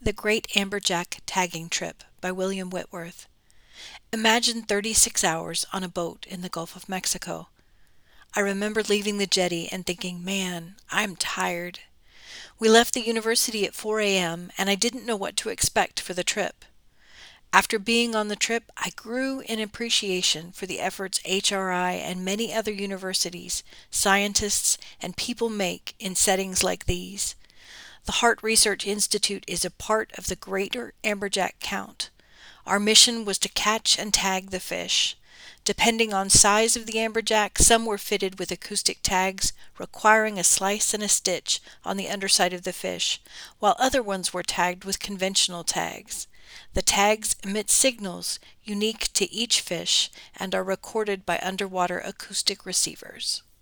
The Great Amberjack Tagging Trip by William Whitworth. Imagine 36 hours on a boat in the Gulf of Mexico. I remember leaving the jetty and thinking, man, I'm tired. We left the university at 4 a.m. and I didn't know what to expect for the trip. After being on the trip, I grew in appreciation for the efforts HRI and many other universities, scientists, and people make in settings like these. The Heart Research Institute is a part of the Greater Amberjack Count. Our mission was to catch and tag the fish. Depending on size of the amberjack, some were fitted with acoustic tags requiring a slice and a stitch on the underside of the fish, while other ones were tagged with conventional tags. The tags emit signals unique to each fish and are recorded by underwater acoustic receivers.